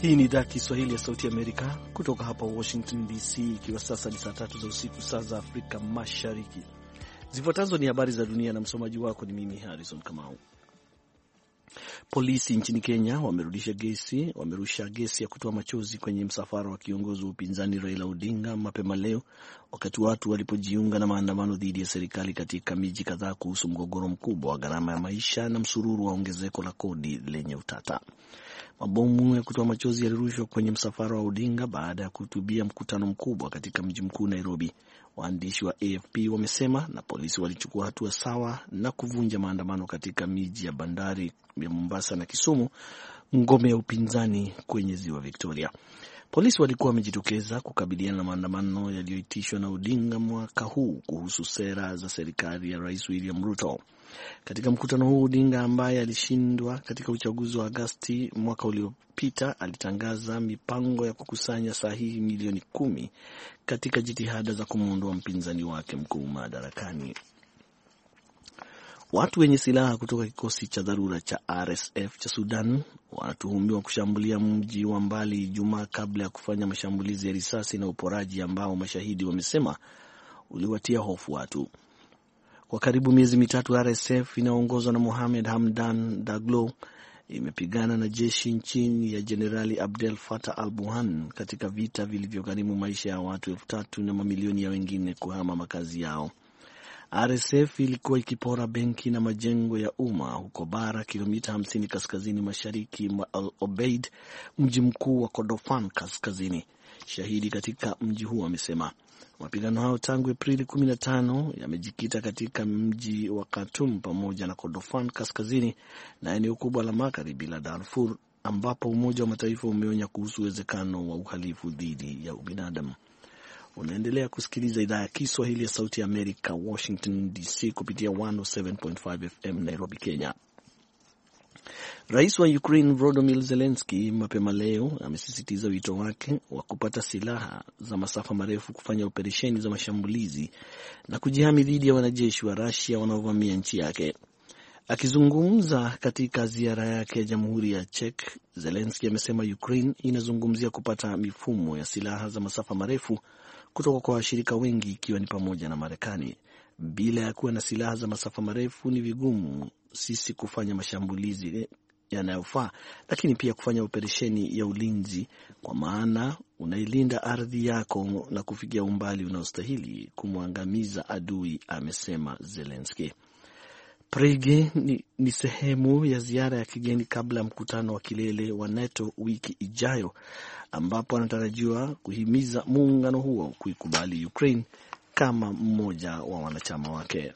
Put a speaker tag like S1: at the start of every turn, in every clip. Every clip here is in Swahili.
S1: Hii ni idhaa Kiswahili ya Sauti Amerika kutoka hapa Washington DC, ikiwa sasa ni saa 3 za usiku, saa za Afrika Mashariki. Zifuatazo ni habari za dunia na msomaji wako ni mimi Harrison Kamau. Polisi nchini Kenya wamerusha gesi ya kutoa machozi kwenye msafara wa kiongozi wa upinzani Raila Odinga mapema leo, wakati watu walipojiunga na maandamano dhidi ya serikali katika miji kadhaa kuhusu mgogoro mkubwa wa gharama ya maisha na msururu wa ongezeko la kodi lenye utata. Mabomu ya kutoa machozi yalirushwa kwenye msafara wa Odinga baada ya kuhutubia mkutano mkubwa katika mji mkuu Nairobi, waandishi wa AFP wamesema, na polisi walichukua hatua sawa na kuvunja maandamano katika miji ya bandari ya Mombasa na Kisumu, ngome ya upinzani kwenye ziwa Victoria. Polisi walikuwa wamejitokeza kukabiliana na maandamano yaliyoitishwa na Odinga mwaka huu kuhusu sera za serikali ya Rais William Ruto. Katika mkutano huu, Odinga ambaye alishindwa katika uchaguzi wa Agosti mwaka uliopita alitangaza mipango ya kukusanya sahihi milioni 10 katika jitihada za kumuondoa mpinzani wake mkuu madarakani. Watu wenye silaha kutoka kikosi cha dharura cha RSF cha Sudan wanatuhumiwa kushambulia mji wa mbali Ijumaa kabla ya kufanya mashambulizi ya risasi na uporaji ambao mashahidi wamesema uliwatia hofu watu. Kwa karibu miezi mitatu, RSF inaongozwa na Mohamed Hamdan Daglo imepigana na jeshi nchini ya Jenerali Abdel Fattah al-Burhan katika vita vilivyogharimu maisha ya watu 3,000 na mamilioni ya wengine kuhama makazi yao. RSF ilikuwa ikipora benki na majengo ya umma huko Bara, kilomita 50 kaskazini mashariki mwa Al Obeid, mji mkuu wa Kordofan kaskazini. Shahidi katika mji huo amesema mapigano hayo tangu Aprili 15 yamejikita katika mji wa Khartoum pamoja na Kordofan kaskazini na eneo kubwa la magharibi la Darfur, ambapo Umoja wa Mataifa umeonya kuhusu uwezekano wa uhalifu dhidi ya ubinadamu. Unaendelea kusikiliza idhaa ya Kiswahili ya Sauti ya Amerika, Washington DC, kupitia 107.5 FM Nairobi, Kenya. Rais wa Ukraine Volodymyr Zelensky mapema leo amesisitiza wito wake wa kupata silaha za masafa marefu kufanya operesheni za mashambulizi na kujihami dhidi ya wanajeshi wa Russia wanaovamia nchi yake. Akizungumza katika ziara yake ya Jamhuri ya Czech, Zelensky amesema Ukraine inazungumzia kupata mifumo ya silaha za masafa marefu kutoka kwa washirika wengi, ikiwa ni pamoja na Marekani. Bila ya kuwa na silaha za masafa marefu ni vigumu sisi kufanya mashambulizi yanayofaa, lakini pia kufanya operesheni ya ulinzi, kwa maana unailinda ardhi yako na kufikia umbali unaostahili kumwangamiza adui, amesema Zelensky. Prague ni sehemu ya ziara ya kigeni kabla ya mkutano wa kilele wa NATO wiki ijayo, ambapo anatarajiwa kuhimiza muungano huo kuikubali Ukraine kama mmoja wa wanachama wake.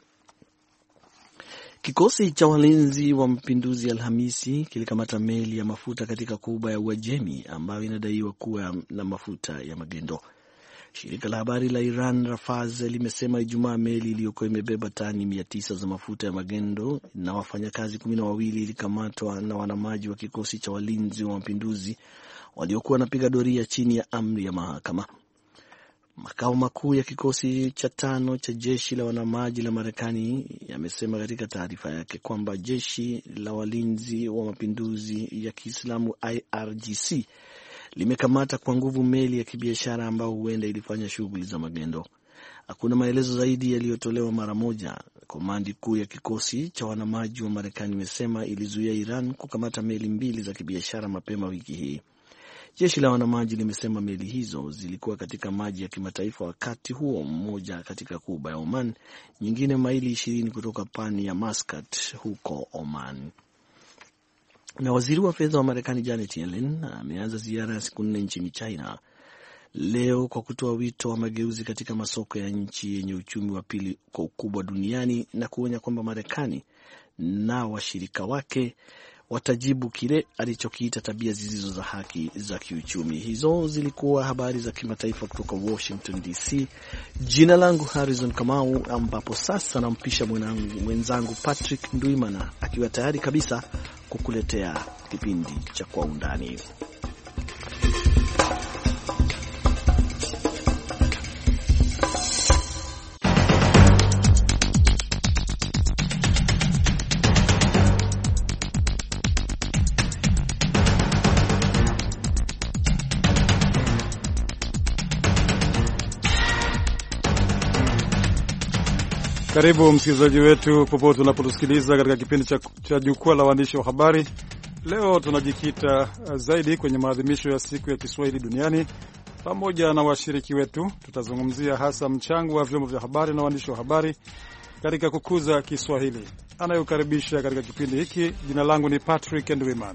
S1: Kikosi cha walinzi wa mapinduzi Alhamisi kilikamata meli ya mafuta katika kuba ya Uajemi ambayo inadaiwa kuwa na mafuta ya magendo. Shirika la habari la Iran Rafaz limesema Ijumaa meli iliyokuwa imebeba tani 900 za mafuta ya magendo na wafanyakazi 12 ilikamatwa na wanamaji wa kikosi cha walinzi wa mapinduzi waliokuwa wanapiga doria chini ya amri ya mahakama. Makao makuu ya kikosi cha 5 cha jeshi la wanamaji la Marekani yamesema katika taarifa yake kwamba jeshi la walinzi wa mapinduzi ya Kiislamu IRGC limekamata kwa nguvu meli ya kibiashara ambayo huenda ilifanya shughuli za magendo. Hakuna maelezo zaidi yaliyotolewa mara moja. Komandi kuu ya kikosi cha wanamaji wa Marekani imesema ilizuia Iran kukamata meli 2 za kibiashara mapema wiki hii. Jeshi la wanamaji limesema meli hizo zilikuwa katika maji ya kimataifa wakati huo, mmoja katika kuba ya Oman, nyingine maili 20 kutoka pwani ya Muscat huko Oman. Na waziri wa fedha wa Marekani Janet Yellen ameanza ziara ya siku 4 nchini China leo kwa kutoa wito wa mageuzi katika masoko ya nchi yenye uchumi wa pili kwa ukubwa duniani na kuonya kwamba Marekani na washirika wake watajibu kile alichokiita tabia zisizo za haki za kiuchumi. Hizo zilikuwa habari za kimataifa kutoka Washington DC. Jina langu Harrison Kamau, ambapo sasa nampisha mwenzangu Patrick Nduimana akiwa tayari kabisa kukuletea kipindi cha Kwa Undani.
S2: Karibu msikilizaji wetu popote unapotusikiliza katika kipindi cha jukwaa la waandishi wa habari. Leo tunajikita zaidi kwenye maadhimisho ya siku ya Kiswahili duniani. Pamoja na washiriki wetu tutazungumzia hasa mchango wa vyombo vya habari na waandishi wa habari katika kukuza Kiswahili. Anayokaribisha katika kipindi hiki, jina langu ni Patrick Ndwimana.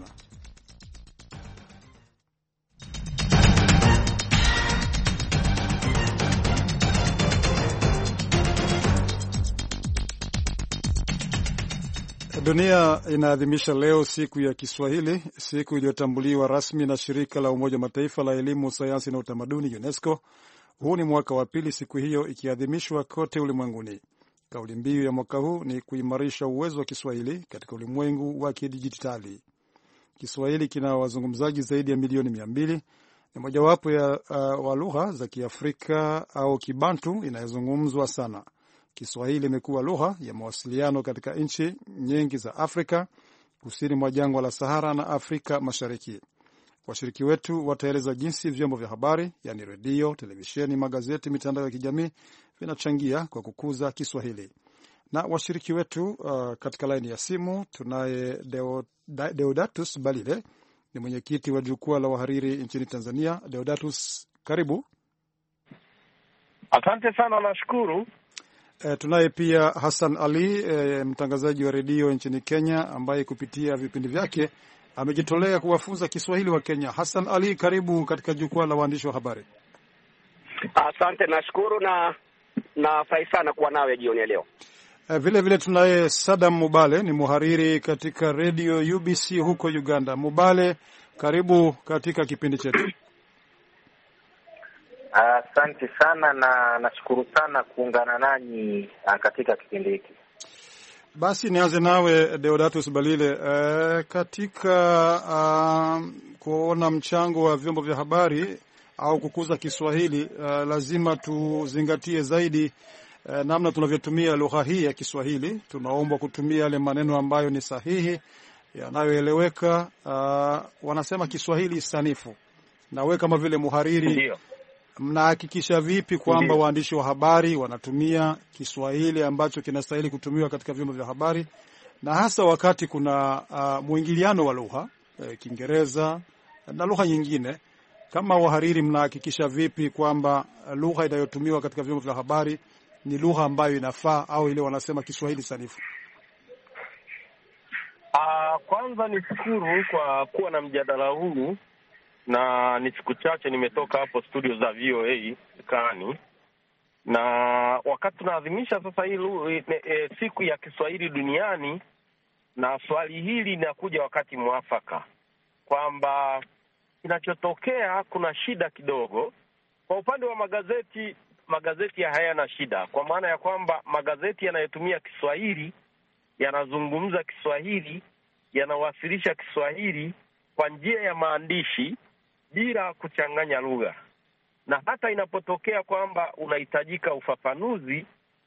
S2: Dunia inaadhimisha leo siku ya Kiswahili, siku iliyotambuliwa rasmi na shirika la Umoja wa Mataifa la elimu, sayansi na utamaduni, UNESCO. Huu ni mwaka wa pili siku hiyo ikiadhimishwa kote ulimwenguni. Kauli mbiu ya mwaka huu ni kuimarisha uwezo wa Kiswahili katika ulimwengu wa kidijitali. Kiswahili kina wazungumzaji zaidi ya milioni 200. Ni mojawapo wa lugha za Kiafrika au Kibantu inayozungumzwa sana. Kiswahili imekuwa lugha ya mawasiliano katika nchi nyingi za Afrika, kusini mwa jangwa la Sahara na Afrika Mashariki. Washiriki wetu wataeleza jinsi vyombo vya habari, yani redio, televisheni, magazeti, mitandao ya kijamii vinachangia kwa kukuza Kiswahili. Na washiriki wetu katika laini ya simu tunaye Deodatus Balile, ni mwenyekiti wa jukwaa la wahariri nchini Tanzania. Deodatus, karibu.
S3: Asante sana, nashukuru.
S2: Tunaye pia Hassan Ali, mtangazaji wa redio nchini Kenya, ambaye kupitia vipindi vyake amejitolea kuwafunza Kiswahili wa Kenya. Hassan Ali, karibu katika jukwaa la waandishi wa habari.
S4: Asante, nashukuru na furahi sana kuwa nawe jioni leo.
S2: Vile vile tunaye Sadam Mubale, ni muhariri katika redio UBC huko Uganda. Mubale, karibu katika kipindi chetu.
S5: Asante sana na nashukuru sana kuungana nanyi katika kipindi hiki.
S2: Basi nianze nawe Deodatus Balile, katika kuona mchango wa vyombo vya habari au kukuza Kiswahili, lazima tuzingatie zaidi namna tunavyotumia lugha hii ya Kiswahili. Tunaomba kutumia yale maneno ambayo ni sahihi, yanayoeleweka. Wanasema Kiswahili sanifu. Na wewe kama vile muhariri, ndiyo, mnahakikisha vipi kwamba waandishi wa habari wanatumia Kiswahili ambacho kinastahili kutumiwa katika vyombo vya habari, na hasa wakati kuna mwingiliano wa lugha, Kiingereza na lugha nyingine? Kama wahariri, mnahakikisha vipi kwamba lugha inayotumiwa katika vyombo vya habari ni lugha ambayo inafaa, au ile wanasema Kiswahili sanifu?
S3: Kwanza nishukuru kwa kuwa na mjadala huu, na ni siku chache nimetoka hapo studio za VOA Kani, na wakati tunaadhimisha sasa hii siku ya Kiswahili duniani, na swali hili linakuja wakati mwafaka kwamba kinachotokea, kuna shida kidogo kwa upande wa magazeti. Magazeti hayana shida, kwa maana ya kwamba magazeti yanayotumia Kiswahili yanazungumza Kiswahili, yanawasilisha Kiswahili kwa njia ya maandishi bila kuchanganya lugha. Na hata inapotokea kwamba unahitajika ufafanuzi,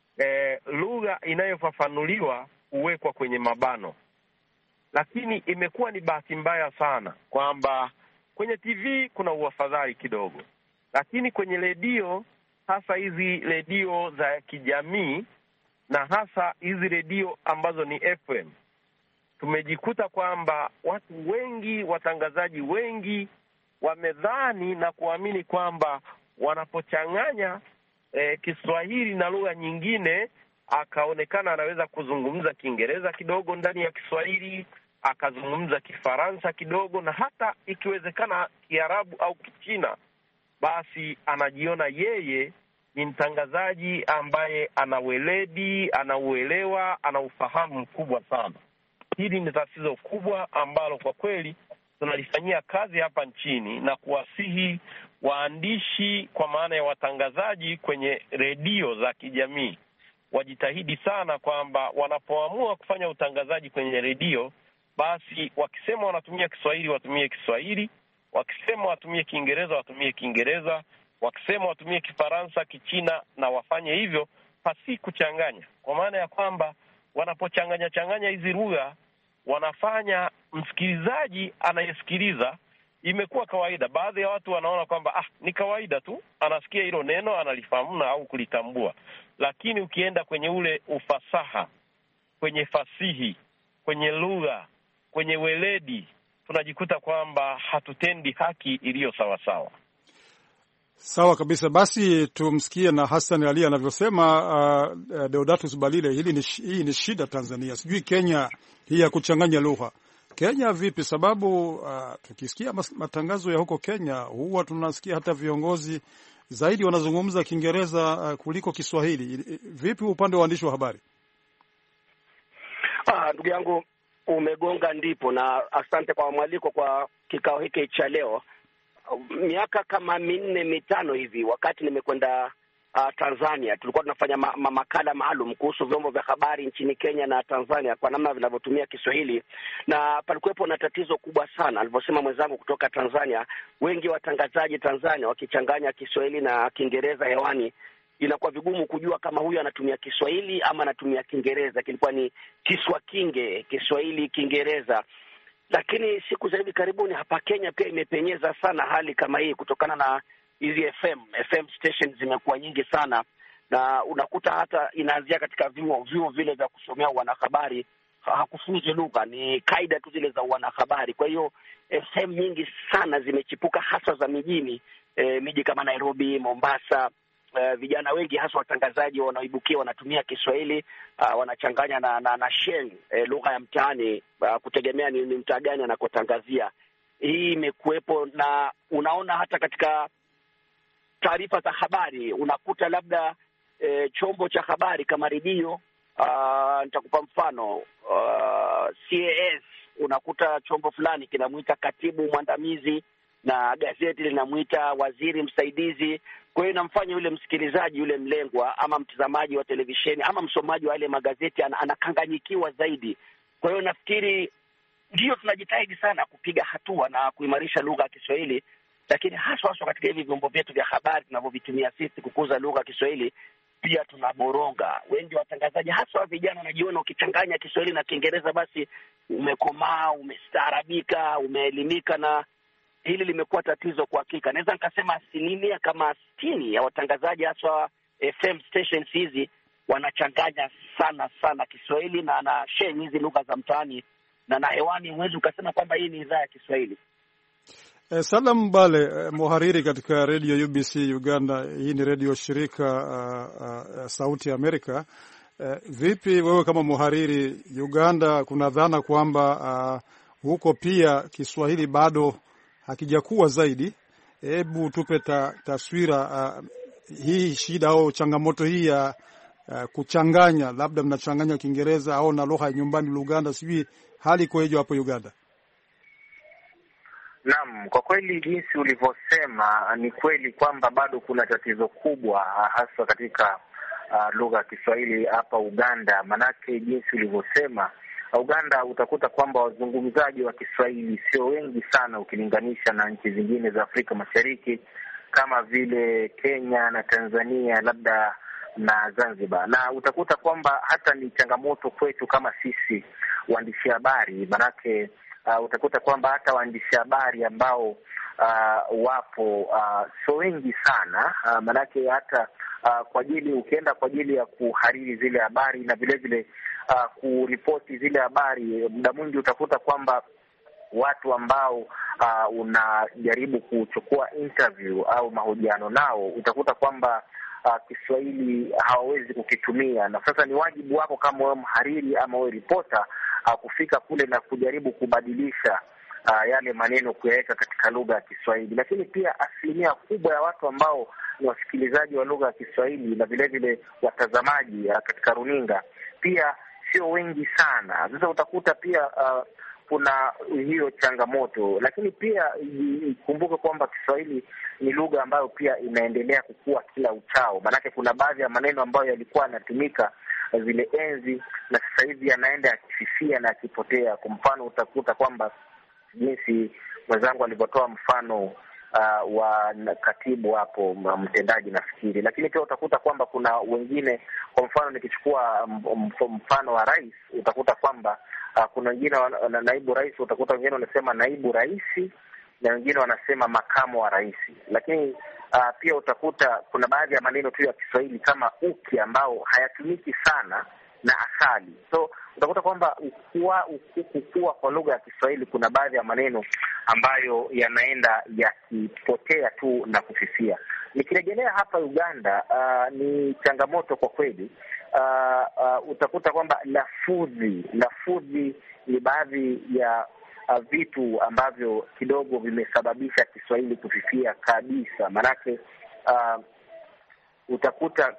S3: lugha inayofafanuliwa huwekwa kwenye mabano. Lakini imekuwa ni bahati mbaya sana kwamba kwenye TV kuna uafadhali kidogo, lakini kwenye redio, hasa hizi redio za kijamii na hasa hizi redio ambazo ni FM, tumejikuta kwamba watu wengi, watangazaji wengi wamedhani na kuamini kwamba wanapochanganya Kiswahili na lugha nyingine, akaonekana anaweza kuzungumza Kiingereza kidogo ndani ya Kiswahili, akazungumza Kifaransa kidogo, na hata ikiwezekana Kiarabu au Kichina, basi anajiona yeye ni mtangazaji ambaye ana weledi, anauelewa, ana ufahamu mkubwa sana. Hili ni tatizo kubwa ambalo kwa kweli tunalifanyia kazi hapa nchini, na kuwasihi waandishi, kwa maana ya watangazaji kwenye redio za kijamii, wajitahidi sana kwamba wanapoamua kufanya utangazaji kwenye redio, basi wakisema wanatumia Kiswahili watumie Kiswahili, wakisema watumie Kiingereza watumie Kiingereza, wakisema watumie Kifaransa, Kichina, na wafanye hivyo pasi kuchanganya, kwa maana ya kwamba wanapochanganya hizi lugha, wanafanya msikilizaji anayesikiliza imekuwa kawaida. Baadhi ya watu wanaona kwamba ni kawaida tu, anasikia hilo neno analifahamu au kulitambua. Lakini ukienda kwenye ule ufasaha, kwenye fasihi, kwenye lugha, kwenye weledi, tunajikuta kwamba hatutendi haki iliyo sawasawa.
S2: Sawa kabisa. Basi tumsikie na Hassan Ali anavyosema. Deodatus Balile, hii ni shida Tanzania, sijui Kenya hii ya kuchanganya lugha. Kenya vipi? Sababu tukisikia matangazo ya huko Kenya huwa tunasikia hata viongozi zaidi wanazungumza Kiingereza kuliko Kiswahili. Vipi upande wa waandishi wa habari?
S4: Ndugu yangu, umegonga ndipo, na asante kwa mwaliko kwa kikao hiki cha leo. Miaka kama 4-5 hivi, wakati nimekwenda Tanzania, tulikuwa tunafanya makala maalum kuhusu vyombo vya habari nchini Kenya na Tanzania kwa namna vinavyotumia Kiswahili, na palikuwepo na tatizo kubwa sana. Alivyosema mwenzangu kutoka Tanzania, wengi watangazaji Tanzania wakichanganya Kiswahili na Kiingereza hewani, inakuwa vigumu kujua kama huyu anatumia Kiswahili ama anatumia Kiingereza. Kilikuwa ni Kiswakinge, Kiswahili Kiingereza. Lakini siku za hivi karibuni hapa Kenya pia imepenyeza sana hali kama hii kutokana na hizi FM stations zimekuwa nyingi sana, na unakuta hata inaanzia katika vyuo vile vya kusomea wanahabari, hakufunzi lugha, ni kaida tu zile za wanahabari. Kwa hiyo FM nyingi sana zimechipuka, hasa za mijini, miji kama Nairobi, Mombasa. Vijana wengi hasa watangazaji wanaoibukia wanatumia Kiswahili, wanachanganya na sheng, lugha ya mtaani, kutegemea ni mtaa gani anakotangazia. Hii imekuwepo, na unaona hata katika taarifa za habari unakuta labda chombo cha habari kama redio, nitakupa mfano, CAS, unakuta chombo fulani kinamuita katibu mwandamizi na gazeti linamuita waziri msaidizi. Kwa hiyo inamfanya yule msikilizaji, yule mlengwa ama mtazamaji wa televisheni ama msomaji wa yale magazeti anakanganyikiwa zaidi. Kwa hiyo nafikiri ndio tunajitahidi sana kupiga hatua na kuimarisha lugha ya Kiswahili, lakini haswa katika hivi vyombo vyetu vya habari tunavyovitumia sisi kukuza lugha ya Kiswahili pia tunaboronga. Wengi watangazaji hasa vijana wanajiona ukichanganya Kiswahili na Kiingereza basi umekomaa, umestaarabika, umeelimika, na hili limekuwa tatizo kwa hakika. Naweza nikasema 60% ya watangazaji hasa FM stations hizi wanachanganya sana Kiswahili na sheng hizi lugha za mtaani, na hewani huwezi ukasema kwamba hii ni idhaa ya Kiswahili.
S2: Salam Bale, muhariri katika Radio UBC Uganda. Hii ni radio shirika Sauti ya Amerika. Vipi wewe kama muhariri Uganda, kuna dhana kwamba huko pia Kiswahili bado hakijakuwa zaidi? Hebu tupe taswira hii shida au changamoto hii ya kuchanganya, labda mnachanganya Kiingereza au na lugha ya nyumbani Luganda, sijui hali ikoje hapo Uganda?
S5: Naam, kwa kweli jinsi ulivyosema ni kweli kwamba bado kuna tatizo kubwa hasa katika lugha ya Kiswahili hapa Uganda. Manake jinsi ulivyosema, Uganda utakuta kwamba wazungumzaji wa Kiswahili sio wengi sana ukilinganisha na nchi zingine za Afrika Mashariki kama vile Kenya na Tanzania labda na Zanzibar. Na utakuta kwamba hata ni changamoto kwetu kama sisi waandishi habari, manake utakuta kwamba hata waandishi habari ambao wapo sio wengi sana, manake hata kwa ajili ukienda kwa ajili ya kuhariri zile habari na vile vile kuripoti zile habari, muda mwingi utakuta kwamba watu ambao unajaribu kuchukua interview au mahojiano nao utakuta kwamba Kiswahili hawawezi kukitumia, na sasa ni wajibu wako kama wewe mhariri ama wewe ripota kufika kule na kujaribu kubadilisha yale maneno kuyaweka katika lugha ya Kiswahili. Lakini pia asilimia kubwa ya watu ambao ni wasikilizaji wa lugha ya Kiswahili na vile vile watazamaji katika runinga pia sio wengi sana. Sasa utakuta pia kuna hiyo changamoto, lakini pia kumbuka kwamba Kiswahili ni lugha ambayo pia inaendelea kukua kila uchao. Maanake kuna baadhi ya maneno ambayo yalikuwa yanatumika zile enzi na sasa hivi yanaenda yakififia na yakipotea. Kwa mfano utakuta kwamba jinsi mwenzangu alivyotoa mfano wa katibu hapo mtendaji nafikiri, lakini pia utakuta kwamba kuna wengine, kwa mfano nikichukua mfano wa rais, utakuta kwamba kuna wengine naibu rais, utakuta wengine wanasema naibu raisi, na wengine wanasema makamo wa rais. Lakini pia utakuta kuna baadhi ya maneno tu ya Kiswahili kama uki ambao hayatumiki sana na asali. So utakuta kwamba kukua kwa lugha ya Kiswahili, kuna baadhi ya maneno ambayo yanaenda yakipotea tu na kufifia. Nikirejelea hapa Uganda, ni changamoto kwa kweli. Utakuta kwamba lafudhi ni baadhi ya vitu ambavyo kidogo vimesababisha Kiswahili kufifia kabisa. Manake utakuta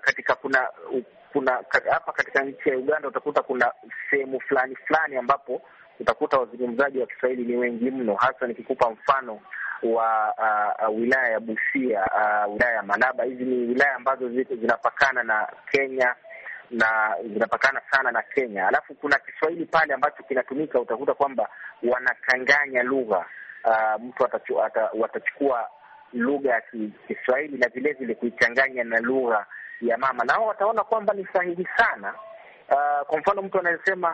S5: hapa katika nchi ya Uganda utakuta kuna sehemu fulani ambapo utakuta wazungumzaji wa Kiswahili ni wengi mno. Hasa nikikupa mfano wa wilaya ya Busia, wilaya ya Malaba. Hizi ni wilaya ambazo zinapakana na Kenya na zinapakana sana na Kenya. Alafu kuna Kiswahili pale ambacho kinatumika, utakuta kwamba wanachanganya lugha. Mtu watachukua lugha ya Kiswahili na vile vile kuichanganya na lugha ya mama, na hao wataona kwamba ni sahihi sana. Kwa mfano mtu anayesema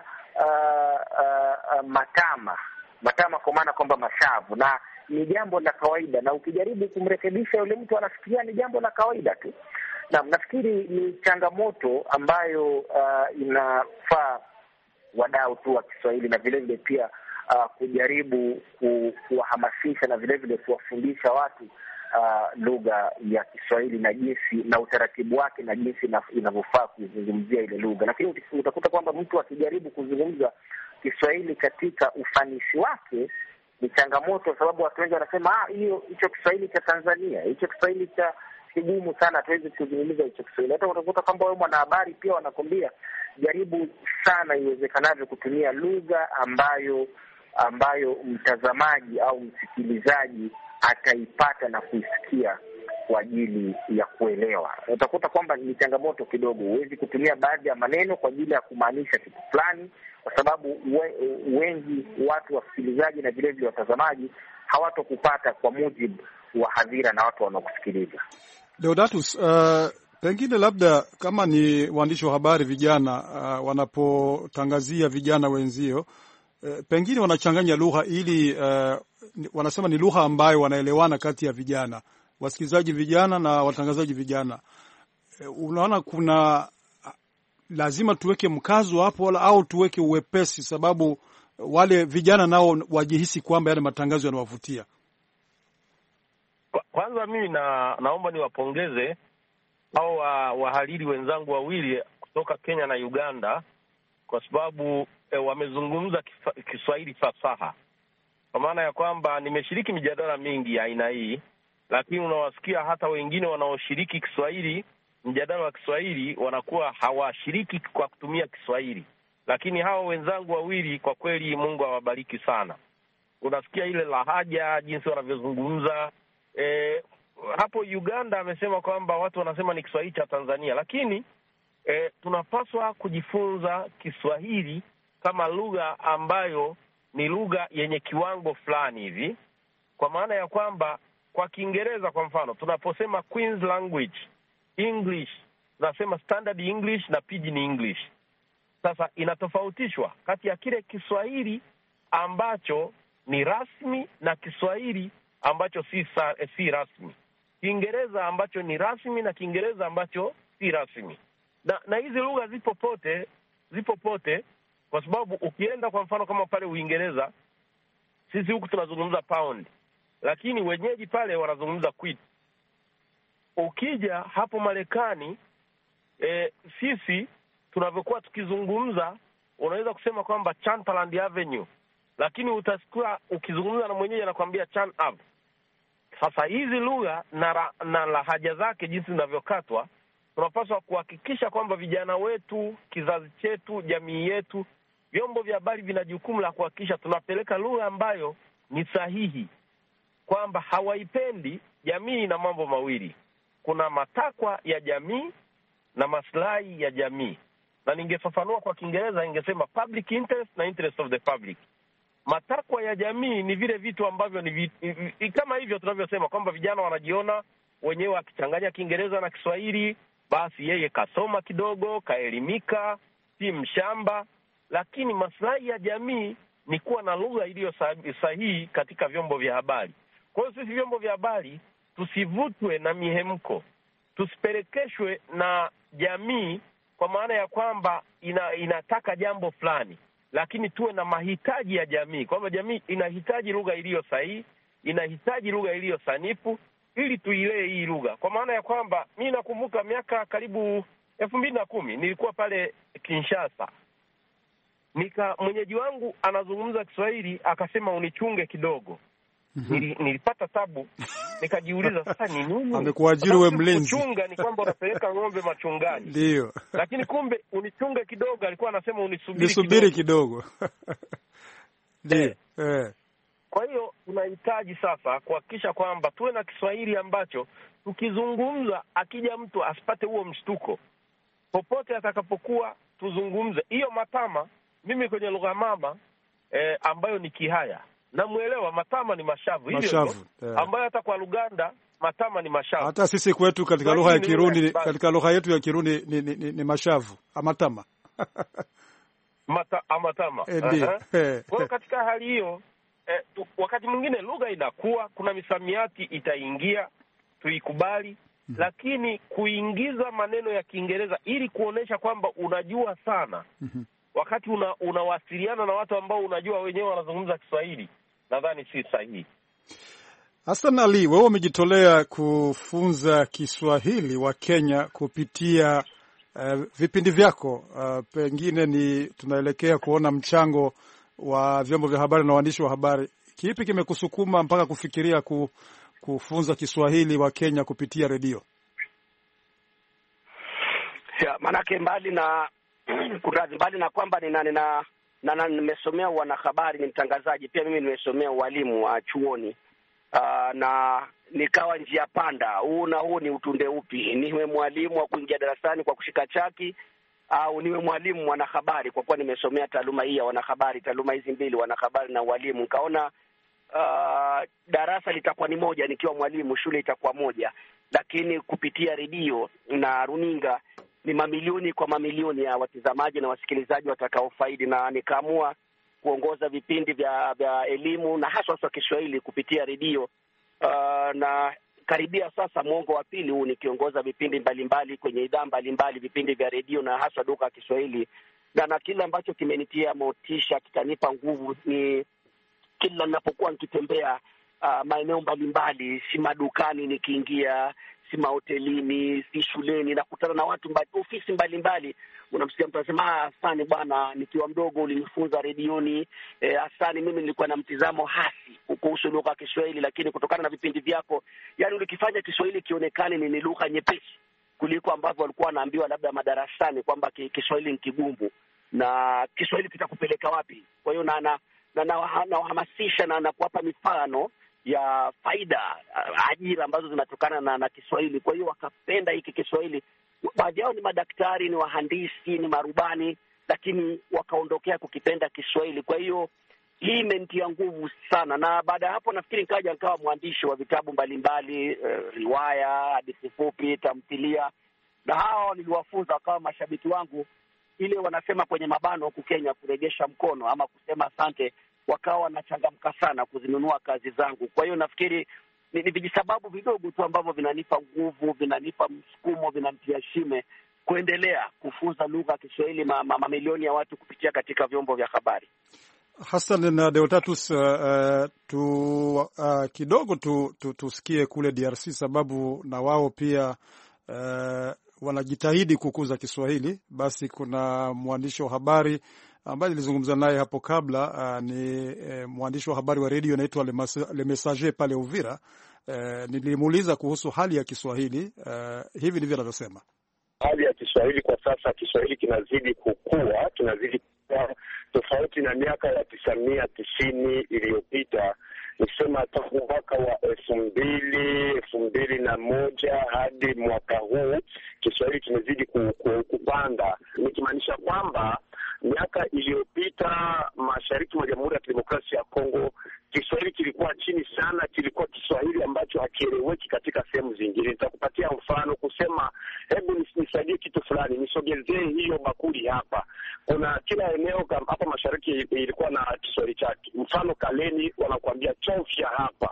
S5: matama kwa maana kwamba mashavu, na ni jambo la kawaida, na ukijaribu kumrekebisha yule mtu anafikiria ni jambo la kawaida tu. Na nafikiri ni changamoto ambayo inafaa wadau tu wa Kiswahili na vile vile pia kujaribu kuwahamasisha na vile vile kuwafundisha watu lugha ya Kiswahili na jinsi na utaratibu wake na jinsi inavyofaa kuzungumzia ile lugha. Lakini utakuta kwamba mtu akijaribu kuzungumza Kiswahili katika ufanisi wake ni changamoto, sababu watu wengi wanasema hicho Kiswahili cha Tanzania, hicho Kiswahili cha kigumu sana, hatuwezi kuzungumza hicho Kiswahili. Hata utakuta kwamba wewe mwanahabari pia wanakwambia jaribu sana iwezekanavyo kutumia lugha ambayo mtazamaji au msikilizaji ataipata na kuisikia kwa ajili ya kuelewa. Utakuta kwamba ni changamoto kidogo, huwezi kutumia baadhi ya maneno kwa ajili ya kumaanisha kitu fulani, kwa sababu wengi watu wasikilizaji na vile vile watazamaji hawatokupata kwa mujibu wa hadhira na watu wanaokusikiliza.
S2: Deodatus, pengine labda kama ni waandishi wa habari vijana wanapotangazia vijana wenzio, pengine wanachanganya lugha ili wanasema ni lugha ambayo wanaelewana kati ya vijana, wasikilizaji vijana na watangazaji vijana. Unaona kuna lazima tuweke mkazo hapo au tuweke uwepesi, sababu wale vijana nao wajihisi kwamba yale matangazo yanawavutia?
S3: Kwanza mimi naomba niwapongeze au wahariri wenzangu wawili kutoka Kenya na Uganda, kwa sababu wamezungumza Kiswahili fasaha. Kwa maana ya kwamba nimeshiriki mijadala mingi ya aina hii, lakini unawasikia hata wengine wanaoshiriki Kiswahili, mjadala wa Kiswahili, wanakuwa hawashiriki kwa kutumia Kiswahili. Lakini hao wenzangu wawili kwa kweli Mungu awabariki sana. Unasikia ile lahaja, jinsi wanavyozungumza. Hapo Uganda amesema kwamba watu wanasema ni Kiswahili cha Tanzania, lakini tunapaswa kujifunza Kiswahili kama lugha ambayo ni lugha yenye kiwango fulani hivi, kwa maana ya kwamba kwa Kiingereza kwa mfano tunaposema Queen's language English, tunasema standard English na pidgin English. Sasa inatofautishwa kati ya kile Kiswahili ambacho ni rasmi na Kiswahili ambacho si rasmi, Kiingereza ambacho ni rasmi na Kiingereza ambacho si rasmi. Na hizi lugha zipo pote, kwa sababu ukienda kwa mfano kama pale Uingereza, sisi huku tunazungumza pound, lakini wenyeji pale wanazungumza quid. Ukija hapo Marekani, sisi tunavyokuwa tukizungumza, unaweza kusema kwamba Chantaland Avenue, lakini utasikia ukizungumza na mwenyeji anakuambia Chan Ave. Sasa hizi lugha na lahaja zake jinsi zinavyokatwa, tunapaswa kuhakikisha kwamba vijana wetu, kizazi chetu, jamii yetu, vyombo vya habari vina jukumu la kuhakikisha tunapeleka lugha ambayo ni sahihi, kwamba hawaipendi jamii na mambo mawili. Kuna matakwa ya jamii na maslahi ya jamii. Na ningefafanua kwa Kiingereza ningesema public interest na interest of the public. Matakwa ya jamii ni vile vitu ambavyo ni kama hivyo tunavyosema kwamba vijana wanajiona wenyewe akichanganya Kiingereza na Kiswahili, basi yeye kasoma kidogo, kaelimika, si mshamba. Lakini maslahi ya jamii ni kuwa na lugha iliyo sahihi katika vyombo vya habari. Kwa hiyo sisi vyombo vya habari tusivutwe na mihemko, tusipelekeshwe na jamii, kwa maana ya kwamba inataka jambo fulani, lakini tuwe na mahitaji ya jamii, kwamba jamii inahitaji lugha iliyo sahihi, inahitaji lugha iliyo sanifu, ili tuilee hii lugha. Kwa maana ya kwamba mimi nakumbuka miaka karibu 2010 nilikuwa pale Kinshasa, mwenyeji wangu anazungumza Kiswahili, akasema unichunge kidogo. Nilipata tabu, nikajiuliza sasa ni nini?
S2: Amekuajiri wewe mlinzi.
S3: Kuchunga ni kwamba unapeleka ng'ombe machungani.
S2: Ndio.
S3: Lakini kumbe unichunge kidogo alikuwa anasema
S2: unisubiri kidogo. Ndio.
S3: Kwa hiyo tunahitaji sasa kuhakikisha kwamba tuwe na Kiswahili ambacho tukizungumza, akija mtu asipate huo mshtuko. Popote atakapokuwa tuzungumze. Hiyo matama, mimi kwenye lugha mama ambayo ni Kihaya, namuelewa matama ni mashavu. Hivyo ambayo hata kwa Luganda matama ni mashavu.
S2: Hata sisi kwetu katika lugha ya Kirundi, katika lugha yetu ya Kirundi ni mashavu, amatama.
S3: Amatama. Kwa katika hali hiyo wakati mwingine lugha inakuwa, kuna misamiati itaingia, tuikubali, lakini kuingiza maneno ya Kiingereza ili kuonesha kwamba unajua sana wakati unawasiliana na watu ambao unajua wenyewe wanazungumza Kiswahili, nadhani si sahihi.
S2: Hassan Ali, wewe umejitolea kufunza Kiswahili wa Kenya kupitia vipindi vyako. Pengine tunaelekea kuona mchango wa vyombo vya habari na waandishi wa habari. Kipi kimekusukuma mpaka kufikiria kufunza Kiswahili wa Kenya kupitia redio?
S4: Maanake mbali na kwamba nimesomea wanahabari, ni mtangazaji pia, mimi nimesomea ualimu wa chuoni, na nikawa njia panda, huu ni utunde upi, niwe mwalimu wa kuingia darasani kwa kushika chaki au niwe mwalimu mwanahabari, kwa kuwa nimesomea taaluma hii ya wanahabari, taaluma hizi mbili, wanahabari na ualimu. Nikaona darasa litakuwa ni moja, nikiwa mwalimu shule itakuwa moja, lakini kupitia redio na runinga ni mamilioni kwa mamilioni ya watazamaji na wasikilizaji watakaofaidi, na nikaamua kuongoza vipindi vya elimu na hasa Kiswahili kupitia redio, na karibia sasa mwongo wa pili huu nikiongoza vipindi mbalimbali kwenye idhaa mbalimbali, vipindi vya redio na hasa lugha ya Kiswahili. Na kile ambacho kimenitia motisha, kitanipa nguvu, ni kila ninapokuwa nikitembea maeneo mbalimbali, si madukani nikiingia, si mahotelini, si shuleni, nakutana na watu ofisi mbalimbali. Unamsikia mtu anasema, asante bwana, nikiwa mdogo ulinifunza redioni. Asante, mimi nilikuwa na mtizamo hasi kuhusu lugha ya Kiswahili, lakini kutokana na vipindi vyako, yani ulikifanya Kiswahili kionekane ni lugha nyepesi kuliko ambavyo walikuwa wanaambiwa labda madarasani kwamba Kiswahili ni kigumu na Kiswahili kitakupeleka wapi. Kwa hiyo na wahamasisha na kuwapa mifano ya faida, ajira ambazo zinatokana na Kiswahili. Kwa hiyo wakapenda hiki Kiswahili. Baadhi yao ni madaktari, ni wahandisi, ni marubani, lakini wakaondokea kukipenda Kiswahili. Kwa hiyo hii imenitia nguvu sana, na baada ya hapo nafikiri nikawa mwandishi wa vitabu mbalimbali, riwaya, hadithi fupi, tamthilia, na hao niliwafunza wakawa mashabiki wangu, ile wanasema kwenye mabano huku Kenya kuregesha mkono ama kusema asante, wakawa wanachangamka sana kuzinunua kazi zangu. Kwa hiyo nafikiri ni vijisababu vidogo tu ambavyo vinanipa nguvu, vinanipa msukumo, vinanitia shime kuendelea kufunza lugha ya Kiswahili mamilioni ya watu kupitia katika vyombo vya habari.
S2: Hassan na Deodatus, kidogo tusikie kule DRC, sababu na wao pia wanajitahidi kukuza Kiswahili. Basi kuna mwandishi wa habari ambaye nilizungumza naye hapo kabla, ni mwandishi wa habari wa redio anaitwa Le Messager pale Uvira. Nilimuuliza kuhusu hali ya Kiswahili, hivi ndivyo anavyosema.
S6: Hali ya Kiswahili kwa sasa, Kiswahili kinazidi kukua, tofauti na miaka ya 1990 iliyopita. Nisema tangu mwaka wa 2001 hadi mwaka huu Kiswahili kimezidi kupanda, nikimaanisha kwamba miaka iliyopita mashariki mwa Jamhuri ya Kidemokrasia ya Kongo Kiswahili kilikuwa chini sana, kilikuwa Kiswahili ambacho hakieleweki katika sehemu zingine. Nitakupatia mfano kusema, hebu nisaidie kitu fulani, nisogezee hiyo bakuli hapa. Kuna kila eneo hapa mashariki ilikuwa na Kiswahili chake. Mfano Kaleni wanakuambia chofya hapa.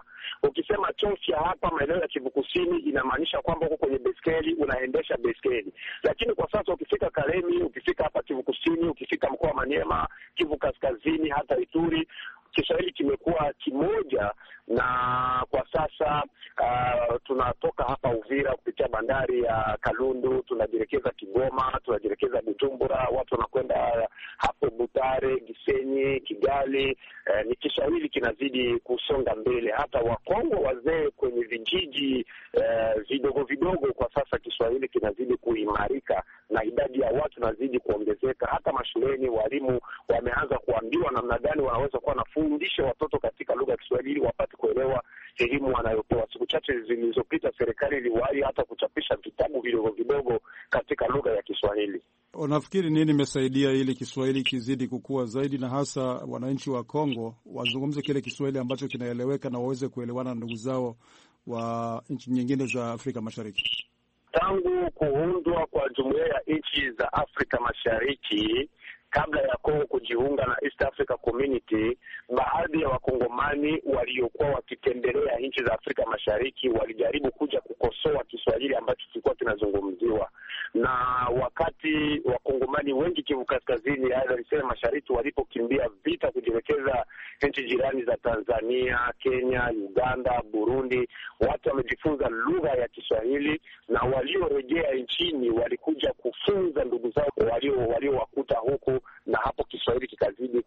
S6: Ukisema chofya hapa maeneo ya Kivu Kusini, inamaanisha kwamba uko kwenye baiskeli, unaendesha baiskeli. Lakini kwa sasa ukifika Kalemi, ukifika hapa Kivu Kusini, ukifika mkoa wa Maniema, Kivu Kaskazini, hata Ituri, Kiswahili kimekuwa kimoja. Na kwa sasa tunatoka hapa Uvira kupitia bandari ya Kalundu, tunajielekeza Kigoma, tunajielekeza Bujumbura, watu wanakwenda hapo Butare, Gisenyi, Kigali. Ni Kiswahili kinazidi kusonga mbele. Hata Wakongo wazee kwenye vijiji vidogo vidogo, kwa sasa Kiswahili kinazidi kuimarika na idadi ya watu nazidi kuongezeka. Hata mashuleni walimu wameanza kuambiwa namna gani wanaweza kuwa nafundisha watoto katika lugha ya Kiswahili ili wapate kuelewa elimu wanayopewa. Siku chache zilizopita serikali iliwahi hata kuchapisha vitabu vidogo vidogo katika lugha ya Kiswahili.
S2: Unafikiri nini imesaidia ili Kiswahili kizidi kukua zaidi, na hasa wananchi wa Kongo wazungumze kile Kiswahili ambacho kinaeleweka na waweze kuelewana na ndugu zao wa nchi nyingine za Afrika Mashariki?
S6: Tangu kuundwa kwa Jumuiya ya Nchi za Afrika Mashariki, kabla ya Kongo kujiunga na East Africa Community, baadhi ya wakongomani waliokuwa wakitembelea nchi za Afrika Mashariki walijaribu kuja kukosoa Kiswahili ambacho kilikuwa kinazungumziwa. Na wakati wakongomani wengi Kivu Kaskazini, aidha Mashariki, walipokimbia vita kujielekeza nchi jirani za Tanzania, Kenya, Uganda, Burundi, watu wamejifunza lugha ya Kiswahili, na waliorejea nchini walikuja kufunza ndugu zao waliowakuta huku, na hapo Kiswahili kikazidi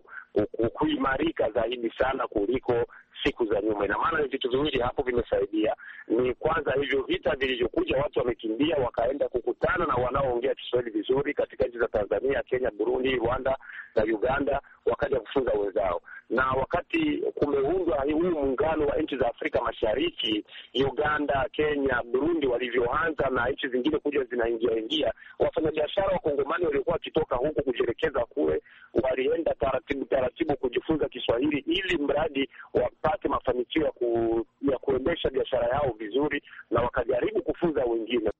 S6: kuimarika zaidi sana kuliko siku za nyuma. Ina maana ni vitu viwili hapo vimesaidia. Ni kwanza hivyo vita vilivyokuja, watu wamekimbia wakaenda kukutana na wanaoongea Kiswahili vizuri katika nchi za Tanzania, Kenya, Burundi, Rwanda na Uganda, wakaja kufunza wenzao. Na wakati kumeundwa huu muungano wa nchi za Afrika Mashariki, Uganda, Kenya, Burundi walivyoanza na nchi zingine kuja zinaingia, wafanyabiashara wa Kongomani waliokuwa wakitoka huku kujielekeza kule walienda taratibu kujifunza Kiswahili ili mradi wapate mafanikio ya kuendesha biashara yao vizuri, na wakajaribu kufunza wengine.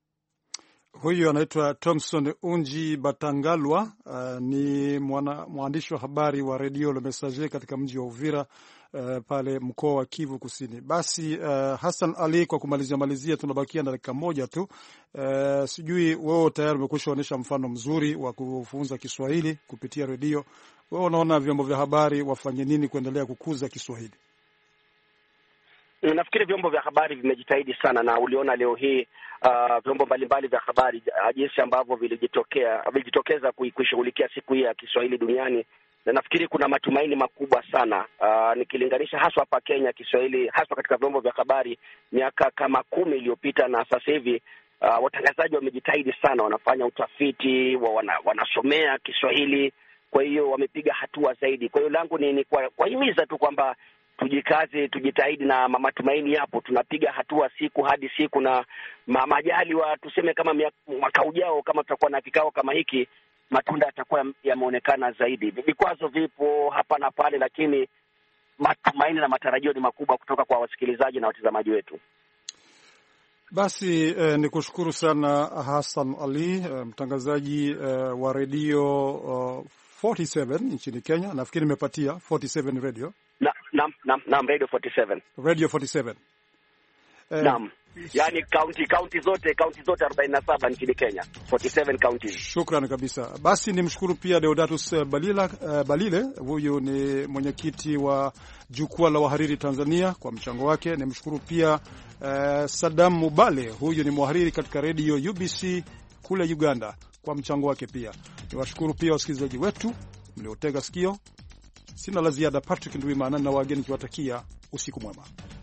S2: Huyu anaitwa Thompson Unji Batangalwa, ni mwandishi wa habari wa Radio Le Messager katika mji wa Uvira, pale mkoa wa Kivu Kusini. Basi Hassan Ali, kwa kumalizia, tunabakia na dakika moja tu. Sijui wewe tayari umekwisha onyesha mfano mzuri wa kufunza Kiswahili kupitia redio. Wewe unaona vyombo vya habari wafanye nini kuendelea kukuza Kiswahili?
S4: Nafikiri vyombo vya habari vimejitahidi sana, na uliona leo hii vyombo mbalimbali vya habari jinsi ambavyo vilijitokeza kuishughulikia siku hii ya Kiswahili duniani, na nafikiri kuna matumaini makubwa sana nikilinganisha haswa hapa Kenya. Kiswahili haswa katika vyombo vya habari miaka kama 10 iliyopita na sasa hivi, watangazaji wamejitahidi sana, wanafanya utafiti, wanasomea Kiswahili, kwa hiyo wamepiga hatua zaidi. Kwa hiyo langu ni kuwahimiza tu kwamba tujikaze, tujitahidi, na matumaini yapo. Tunapiga hatua siku hadi siku, na majaliwa tuseme kama mwaka ujao kama tutakuwa na kikao kama hiki, matunda yatakuwa yameonekana zaidi. Vikwazo vipo hapa na pale, lakini matumaini na matarajio ni makubwa kutoka kwa wasikilizaji na watazamaji wetu.
S2: Basi ni kushukuru sana Hassan Ali, mtangazaji wa Radio 47 nchini Kenya. Nafikiri nimepatia 47 radio.
S4: Naam, Radio 47.
S2: Radio 47.
S4: Naam. Yaani county zote 47 nchini Kenya. 47 counties.
S2: Shukrani kabisa. Basi nimshukuru pia Deodatus Balile, huyu ni mwenyekiti wa Jukwaa la Wahariri Tanzania kwa mchango wake. Nimshukuru pia Saddam Mubale, huyu ni mhariri katika Radio UBC kule Uganda kwa mchango wake pia. Niwashukuru pia wasikilizaji wetu mliotega sikio. Sina la ziada. Patrick Ndwimana na wageni kiwatakia usiku mwema.